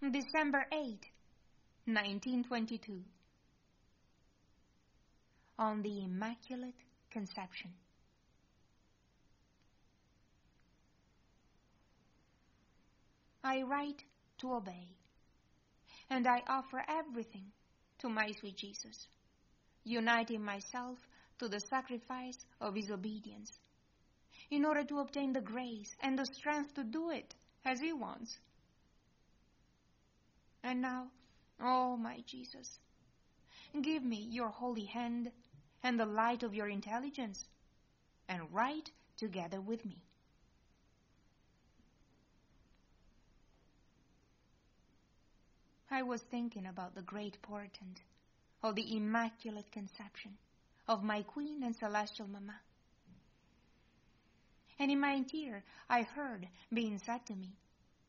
December 8, 1922. On the Immaculate Conception. I write to obey, and I offer everything to my sweet Jesus, uniting myself to the sacrifice of His obedience, in order to obtain the grace and the strength to do it as He wants. And now, oh my Jesus, give me your holy hand and the light of your intelligence, and write together with me. I was thinking about the great portent of the Immaculate Conception of my Queen and Celestial Mamma. And in my ear I heard being said to me,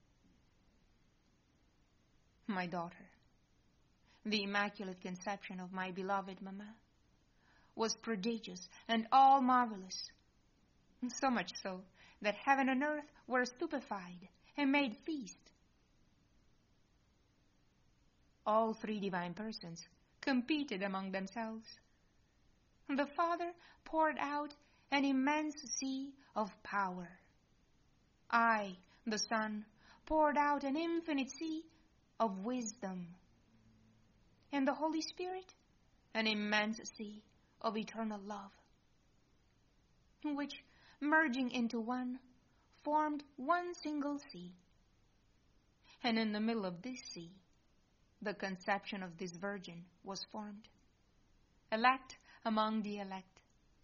"My daughter, the Immaculate Conception of my beloved Mamma was prodigious and all marvelous, so much so that heaven and earth were stupefied and made feast. All three divine persons competed among themselves. The Father poured out an immense sea of power. I, the Son, poured out an infinite sea of wisdom. And the Holy Spirit, an immense sea of eternal love, which, merging into one, formed one single sea. And in the middle of this sea, the conception of this Virgin was formed, elect among the elect."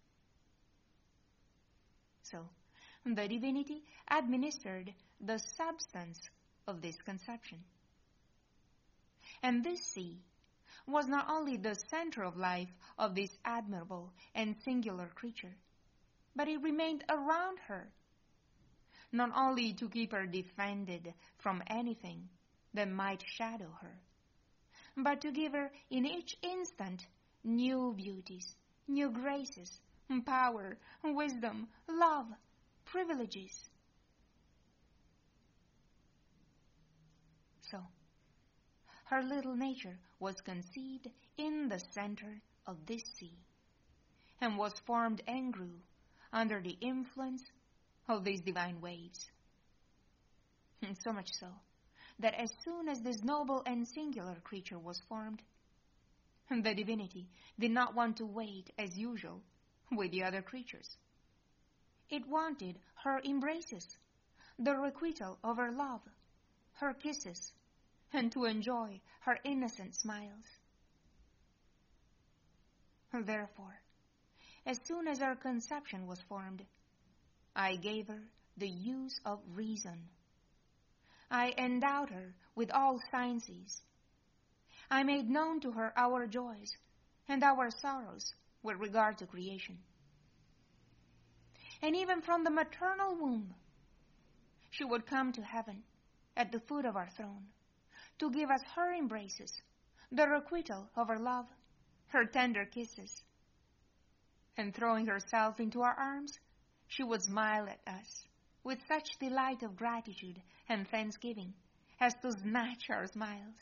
So, the divinity administered the substance of this conception. And this sea was not only the center of life of this admirable and singular creature, but it remained around her, not only to keep her defended from anything that might shadow her, but to give her in each instant new beauties, new graces, power, wisdom, love, privileges. So, her little nature was conceived in the center of this sea, and was formed and grew under the influence of these divine waves. So much so, that as soon as this noble and singular creature was formed, the divinity did not want to wait as usual with the other creatures. It wanted her embraces, the requital of her love, her kisses, and to enjoy her innocent smiles. Therefore, as soon as her conception was formed, I gave her the use of reason. I endowed her with all sciences. I made known to her our joys and our sorrows with regard to creation. And even from the maternal womb, she would come to heaven at the foot of our throne to give us her embraces, the requital of her love, her tender kisses. And throwing herself into our arms, she would smile at us with such delight of gratitude and thanksgiving as to snatch our smiles.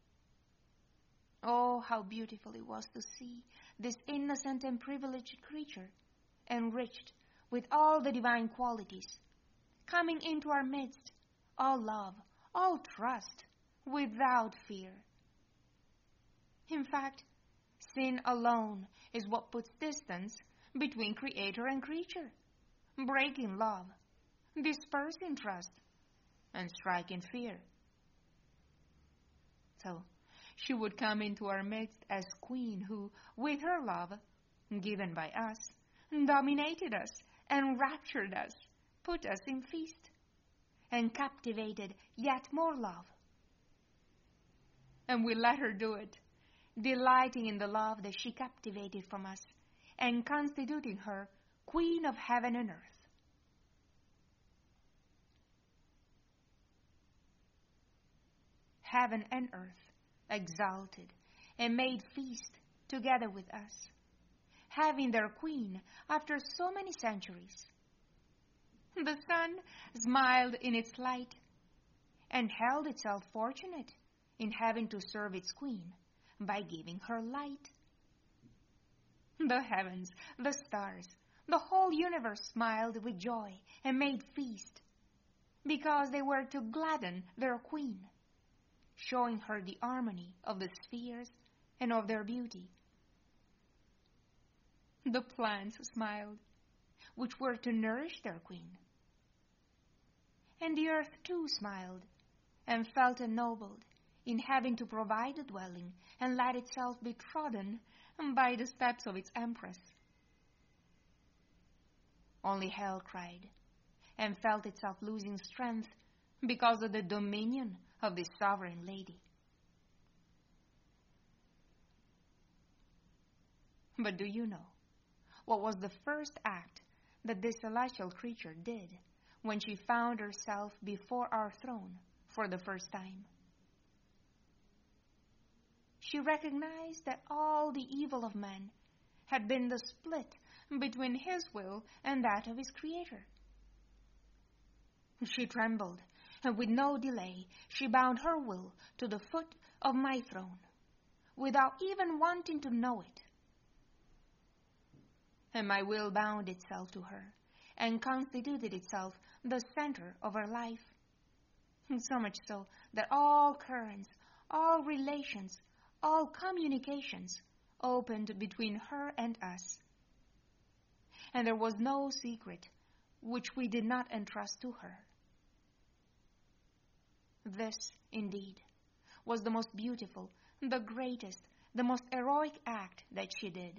Oh, how beautiful it was to see this innocent and privileged creature, enriched with all the divine qualities, coming into our midst, all love, all trust, without fear. In fact, sin alone is what puts distance between Creator and creature, breaking love, dispersing trust, and striking fear. So, she would come into our midst as Queen who, with her love, given by us, dominated us, enraptured us, put us in feast, and captivated yet more love. And we let her do it, delighting in the love that she captivated from us, and constituting her Queen of heaven and earth. Heaven and earth exalted and made feast together with us, having their queen after so many centuries. The sun smiled in its light and held itself fortunate in having to serve its queen by giving her light. The heavens, the stars, the whole universe smiled with joy and made feast, because they were to gladden their queen, showing her the harmony of the spheres and of their beauty. The plants smiled, which were to nourish their queen. And the earth too smiled, and felt ennobled in having to provide a dwelling and let itself be trodden by the steps of its empress. Only hell cried, and felt itself losing strength because of the dominion of this sovereign lady. But do you know what was the first act that this celestial creature did when she found herself before our throne for the first time? She recognized that all the evil of man had been the split between his will and that of his Creator. She trembled, and with no delay she bound her will to the foot of my throne, without even wanting to know it. And my will bound itself to her, and constituted itself the center of her life, so much so that all currents, all relations, all communications opened between her and us. And there was no secret which we did not entrust to her. This, indeed, was the most beautiful, the greatest, the most heroic act that she did,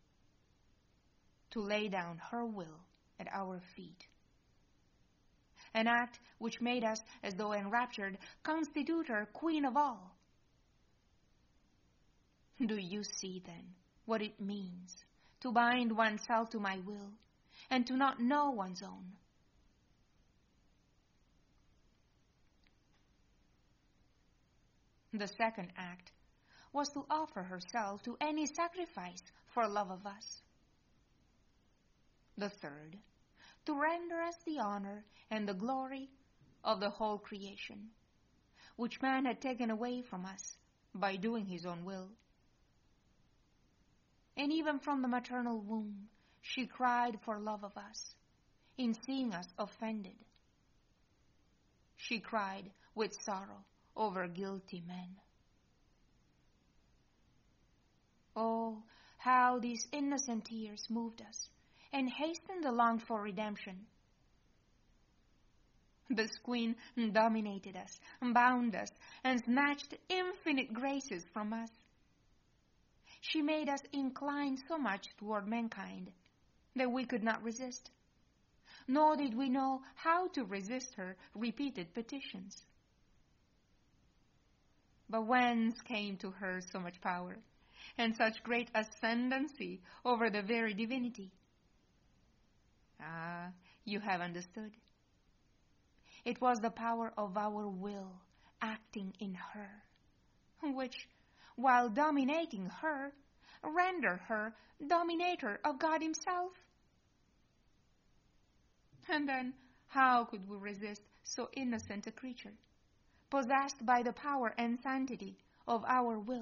to lay down her will at our feet. An act which made us, as though enraptured, constitute her queen of all. Do you see, then, what it means to bind oneself to my will and to not know one's own? The second act was to offer herself to any sacrifice for love of us. The third, to render us the honor and the glory of the whole creation, which man had taken away from us by doing his own will. And even from the maternal womb, she cried for love of us, in seeing us offended. She cried with sorrow over guilty men. Oh, how these innocent tears moved us, and hastened the longed-for redemption. This queen dominated us, bound us, and snatched infinite graces from us. She made us incline so much toward mankind that we could not resist, nor did we know how to resist her repeated petitions. But whence came to her so much power, and such great ascendancy over the very divinity? Ah, you have understood. It was the power of our will acting in her, which, while dominating her, rendered her dominator of God Himself. And then, how could we resist so innocent a creature, possessed by the power and sanctity of our will?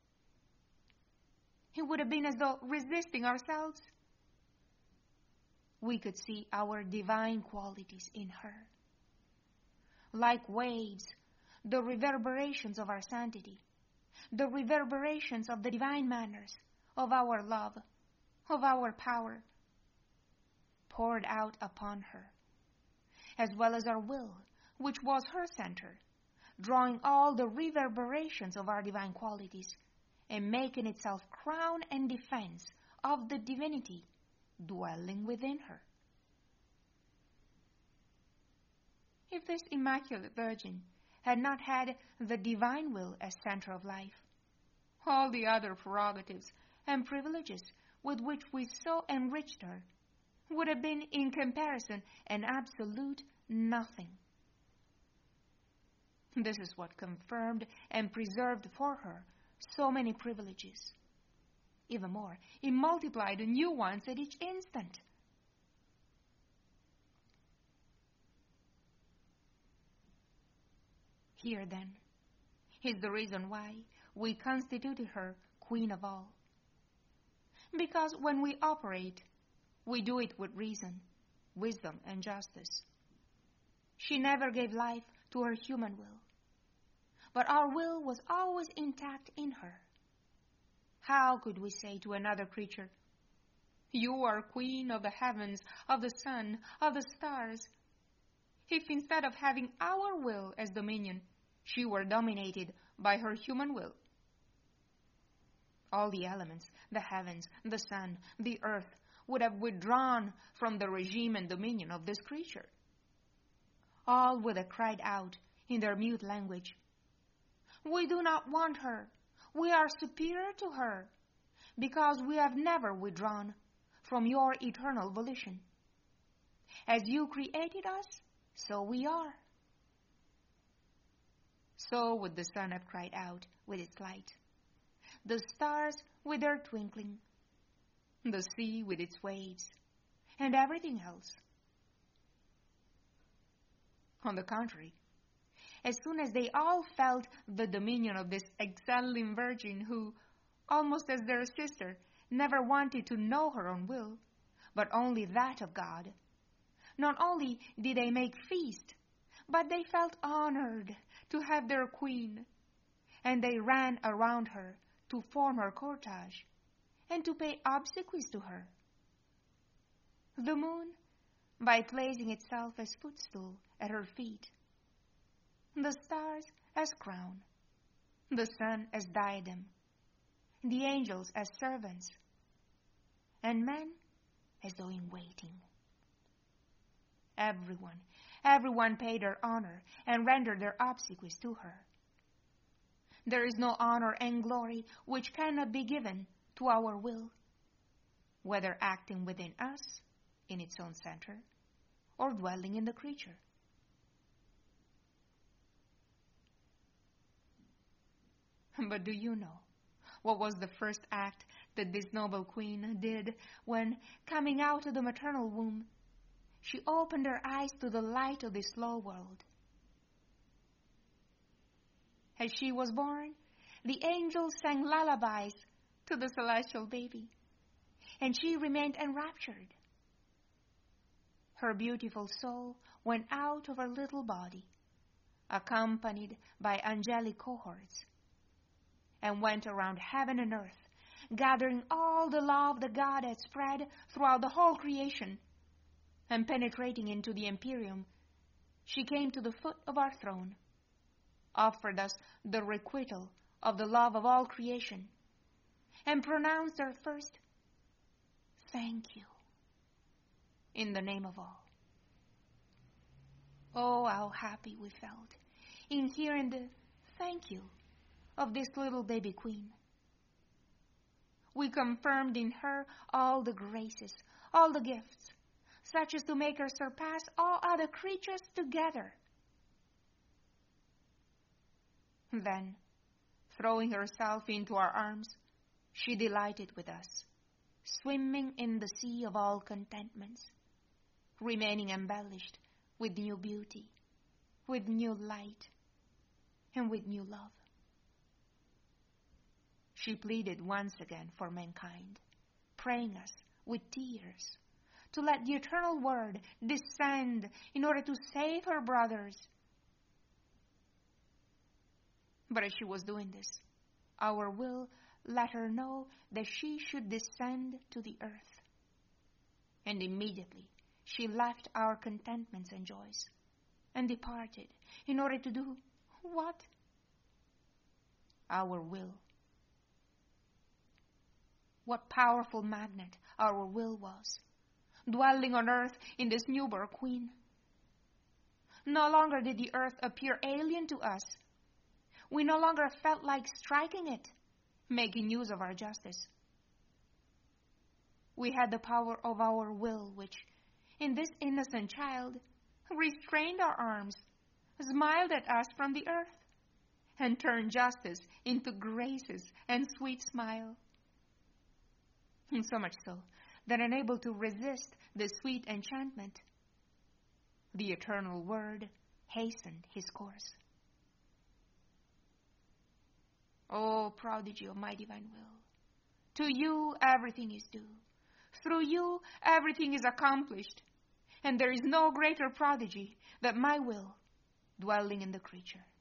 It would have been as though resisting ourselves. We could see our divine qualities in her. Like waves, the reverberations of our sanctity, the reverberations of the divine manners, of our love, of our power, poured out upon her, as well as our will, which was her center, drawing all the reverberations of our divine qualities and making itself crown and defense of the divinity dwelling within her. If this Immaculate Virgin had not had the divine will as center of life, all the other prerogatives and privileges with which we so enriched her would have been, in comparison, an absolute nothing. This is what confirmed and preserved for her so many privileges. Even more, it multiplied new ones at each instant. Here, then, is the reason why we constituted her queen of all. Because when we operate, we do it with reason, wisdom, and justice. She never gave life to her human will, but our will was always intact in her. How could we say to another creature, "You are queen of the heavens, of the sun, of the stars," if instead of having our will as dominion, she were dominated by her human will? All the elements, the heavens, the sun, the earth, would have withdrawn from the regime and dominion of this creature. All would have cried out in their mute language, "We do not want her. We are superior to her, because we have never withdrawn from your eternal volition. As you created us, so we are." So would the sun have cried out with its light, the stars with their twinkling, the sea with its waves, and everything else. On the contrary, as soon as they all felt the dominion of this excelling virgin who, almost as their sister, never wanted to know her own will, but only that of God, not only did they make feast, but they felt honored to have their queen, and they ran around her to form her cortege and to pay obsequies to her. The moon, by placing itself as footstool at her feet, the stars as crown, the sun as diadem, the angels as servants, and men as though in waiting. Everyone paid her honor and rendered their obsequies to her. There is no honor and glory which cannot be given to our will, whether acting within us, in its own center, or dwelling in the creature. But do you know what was the first act that this noble queen did when, coming out of the maternal womb, she opened her eyes to the light of this low world? As she was born, the angels sang lullabies to the celestial baby, and she remained enraptured. Her beautiful soul went out of her little body, accompanied by angelic cohorts, and went around heaven and earth, gathering all the love that God had spread throughout the whole creation, and penetrating into the empyrean, she came to the foot of our throne, offered us the requital of the love of all creation, and pronounced our first "Thank you" in the name of all. Oh, how happy we felt in hearing the "thank you" of this little baby queen. We confirmed in her all the graces, all the gifts, such as to make her surpass all other creatures together. Then, throwing herself into our arms, she delighted with us, swimming in the sea of all contentments, remaining embellished with new beauty, with new light, and with new love. She pleaded once again for mankind, praying us with tears to let the eternal Word descend in order to save her brothers. But as she was doing this, our will let her know that she should descend to the earth. And immediately she left our contentments and joys and departed in order to do what? Our will. What powerful magnet our will was, dwelling on earth in this newborn queen. No longer did the earth appear alien to us. We no longer felt like striking it, making use of our justice. We had the power of our will, which, in this innocent child, restrained our arms, smiled at us from the earth, and turned justice into graces and sweet smile. And so much so that, unable to resist the sweet enchantment, the eternal Word hastened his course. O prodigy of my divine will, to you everything is due. Through you everything is accomplished, and there is no greater prodigy than my will dwelling in the creature.